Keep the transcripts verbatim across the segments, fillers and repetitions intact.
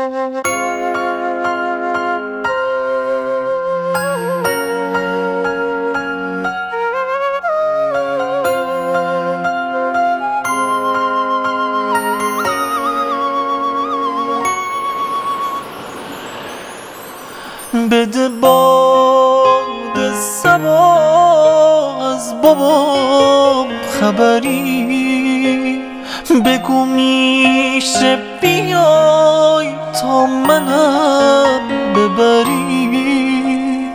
بده باد صبا از بابام خبری، بگو میشه بیای تا منم ببری.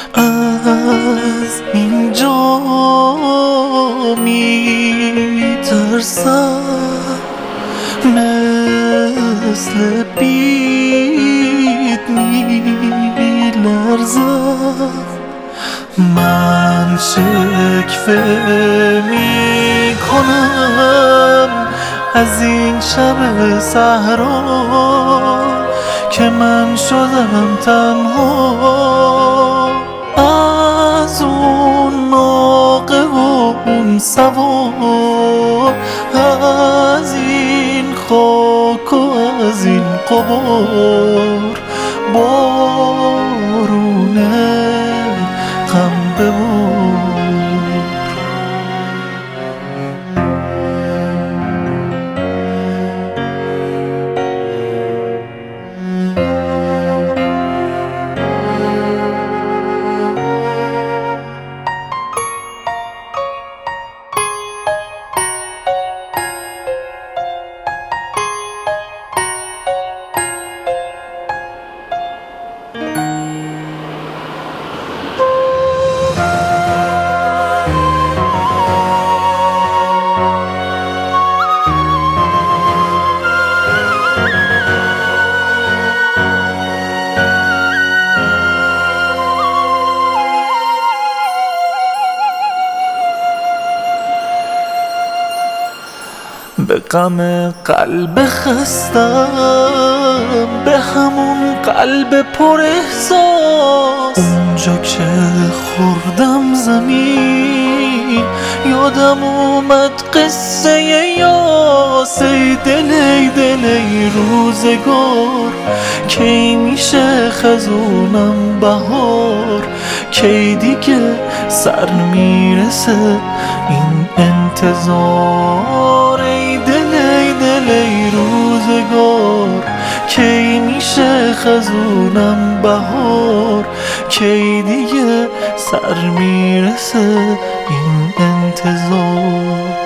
از اینجا میترسم مثل بید میلرزم، من شکوه میکنم از این شب صحرا که من شدم تنها. از اون ناقه و اون سوار، از این خاک و از این قبار، بارونه غم ببار. به غم قلب خستم، به همون قلب پر احساس، اونجا که خوردم زمین یادم اومد قصه یاس. ای دل ای دل ای روزگار، کی میشه خزونم بهار، کی دیگه سر میرسه این انتظار. ای دل ای دل ای روزگار، کی میشه خزونم بهار، کی دیگه سر میرسه این انتظار.